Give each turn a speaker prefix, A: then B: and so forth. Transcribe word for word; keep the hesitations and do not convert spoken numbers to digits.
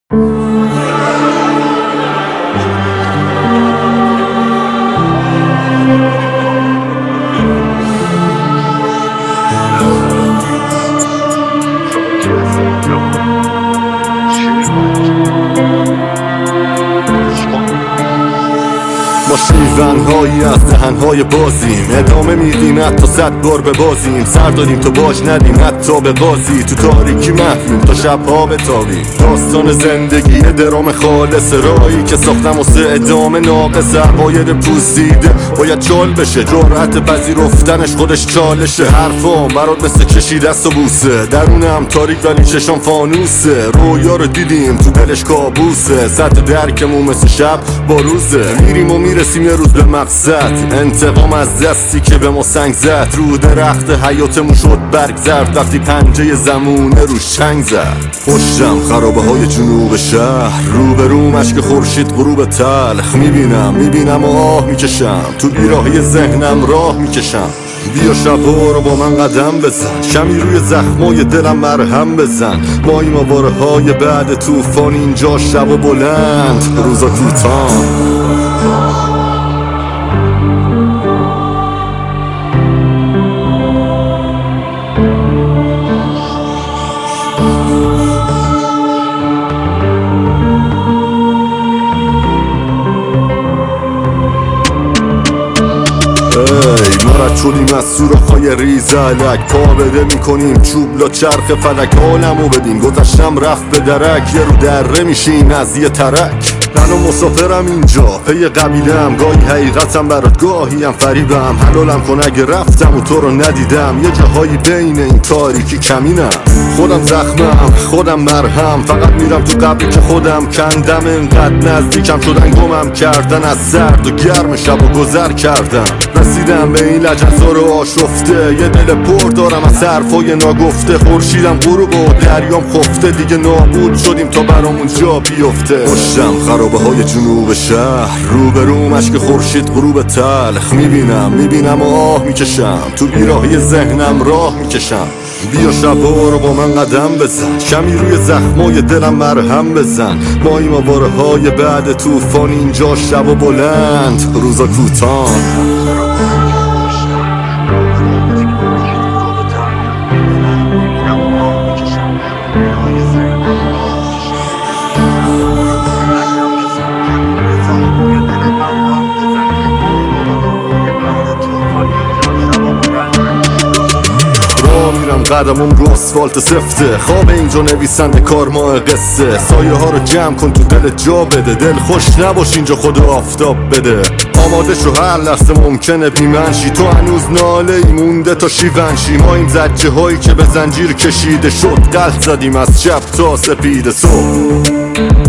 A: ما شیونهایی از دهنهای بازیم، ادامه میدیم حتی صد بار به بازیم، سر داریم تو باش ندیم حتی به قاضی، تو تاریکی محویم تا شبها بتابیم. داستان زندگی درام خالص، رایی که ساختم واسه ادامه ناقص، عقاید پوسیده باید چال بشه، جرأت پذیرفتنش خودش چالشه. حرفام برات مثل کشی دست و بوسه، درونم تاریک ولی چشام فانوسه، رویا رو دیدیم تو دلش کابوسه، سطح درکمون مثل شب با روزه، میریم و میرسیم یه روز به مقصد، انتقام از دستی که به ما سنگ زد، رو درخت حیاتمون شد برگ زرد، وقتی پنجه زمونه روش چنگ زد. پشتم خرابه های جنوب شهر، رو به رو مشک خورشید غروب تلخ، میبینم میبینم و آه میکشم، تو بیراهی ذهنم راه میکشم. بیا شبا رو با من قدم بزن، شمی روی زخمای دلم مرهم بزن، ماییم آواره های بعد توفان، اینجا شب و بلند روزا کوتاه. چولیم از سوراخ‌های ریزلک، پا بده میکنیم چوب لا چرخ فلک، عالمو بدیم گذشتم رفت به درک، یه رو دره میشیم از یه ترک. من و مسافرم اینجا پی قبیلم، گاهی حقیقتم برات گاهیم فریبم، حلالم کن اگه رفتم و تو رو ندیدم، یه جاهایی بین این تاریکی کمینم. خودم زخمم خودم مرهم، فقط میرم تو قبلی که خودم کندم، انقدر نزدیکم شدن گمم کردن، از سرد و گرم شب و گذر کردم، رسیدم به این لجنزار آشفته، یه دل پر دارم از حرفای ناگفته، خورشیدم غروب و دریام خفته، دیگه نابود شدیم تا برامون جا بیفته. پشتم خرابه های جنوب شهر، رو به رو مشک خورشید غروب تلخ، میبینم میبینم و آه میکشم، تو بیراهی ذهنم راه میکشم. بیا شبا رو با من قدم بزن، شمی روی زخمای دلم مرهم بزن، ماییم آواره های بعد توفان، اینجا شب و بلند روزا کوتاه. قدمم رو آسفالت سفته، خواب اینجا نویسنده کارماه قصه، سایه ها رو جمع کن تو دل جا بده، دل خوش نباش اینجا خدا آفتاب بده، آماده شو هر لحظه ممکنه بیمنشی، تو هنوز ناله ای مونده تا شیونشی، ما این زجه هایی که به زنجیر کشیده شد، قلب زدیم از شب تا سپید صبح.